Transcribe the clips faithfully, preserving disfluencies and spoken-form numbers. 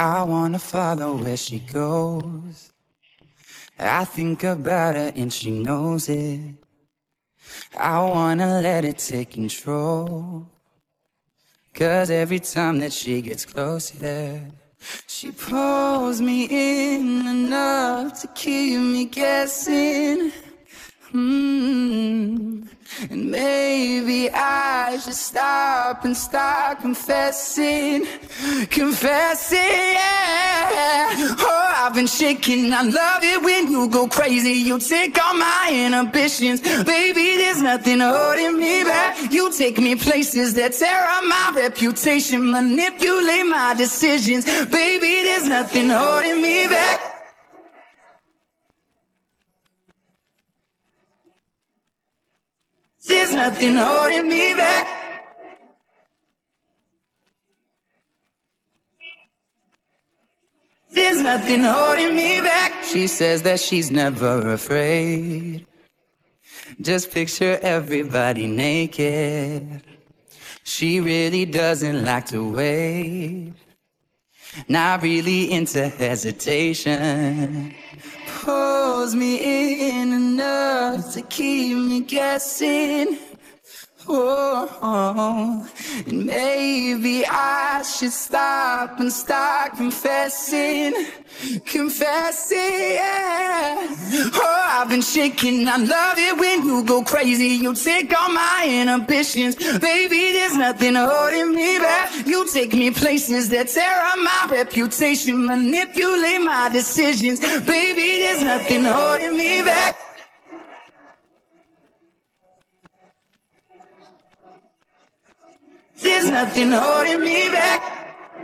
I wanna follow where she goes. I think about her and she knows it. I wanna let it take control. Cause every time that she gets closer, she pulls me in enough to keep me guessing. Mm. And maybe I should stop and start confessing, confessing, yeah. Oh, I've been shaking, I love it when you go crazy. You take all my inhibitions, baby, there's nothing holding me back. You take me places that tear up my reputation, manipulate my decisions, baby, there's nothing holding me back. There's nothing holding me back. There's nothing holding me back. She says that she's never afraid. Just picture everybody naked. She really doesn't like to wait. Not really into hesitation. Pulls me in enough to keep me guessing. Oh, oh, and maybe I should stop and start confessing, confessing, yeah. Oh, I've been shaking, I love it when you go crazy. You take all my inhibitions, baby, there's nothing holding me back. You take me places that tear up my reputation, manipulate my decisions, baby, there's nothing holding me back. There's nothing holding me back.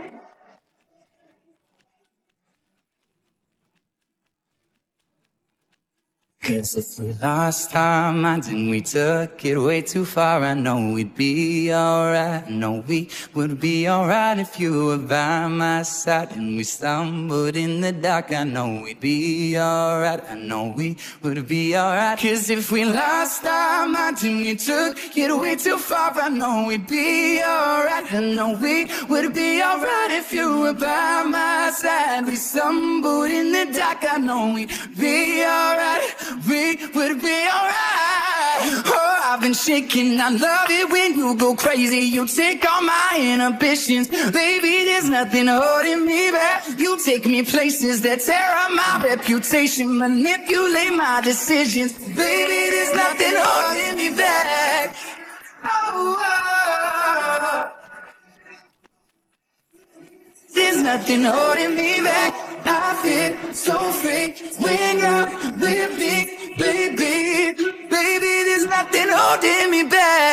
Cause if we lost our minds and we took it way too far, I know we'd be alright. I know we would be alright if you were by my side. And we stumbled in the dark, I know we'd be alright. I know we would be alright. Cause if we lost our minds and we took it way too far, I know we'd be alright. I know we would be alright if you were by my side. We stumbled in the dark, I know we'd be alright. We would be alright. Oh, I've been shaking, I love it when you go crazy. You take all my inhibitions, baby, there's nothing holding me back. You take me places that tear up my reputation, manipulate my decisions, baby, there's nothing holding me back. Oh, oh. There's nothing holding me back. I feel so free when you're with me, baby. Baby, there's nothing holding me back.